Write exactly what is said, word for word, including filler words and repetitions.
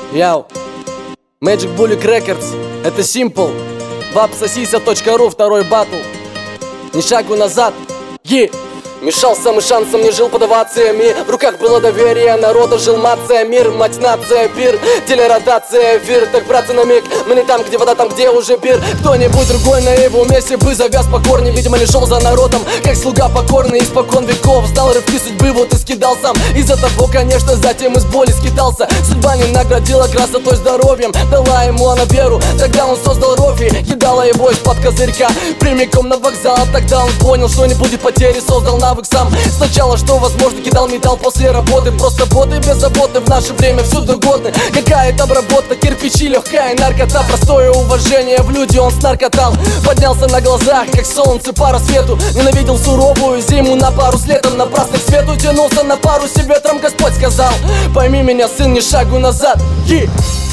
Яу, Magic Bullet Records, это Simple, вапсосися точка ру, второй батл. Ни шагу назад, е. Мешался мы шансом, не жил под овациями. В руках было доверие народа, жил мация, мир, мать, нация, пир, телеротация, эфир. Так, братцы, на миг, мы не там, где вода, там, где уже пир. Кто-нибудь другой на его месте бы завяз покорней. Видимо, не шел за народом, как слуга покорный испокон веков. Знал рывки судьбы, вот и скидал сам. Из-за того, конечно, затем из боли скитался. Судьба не наградила красотой, здоровьем, дала ему она веру. Тогда он создал Рофи, кидала его из-под козырька прямиком на вокзал. Тогда он понял, что не будет потери, создал навык сам. Сначала, что возможно, кидал металл после работы. Просто боты без заботы, в наше время всюду годны. Какая-то обработка, кирпичи, легкая наркота. Простое уважение в люди он снаркотал. Поднялся на глазах, как солнце по рассвету. Ненавидел суровую зиму на пару с летом. Напрасно к свету тянулся на пару с ветром. Господь сказал: пойми меня, сын, ни шагу назад. Е!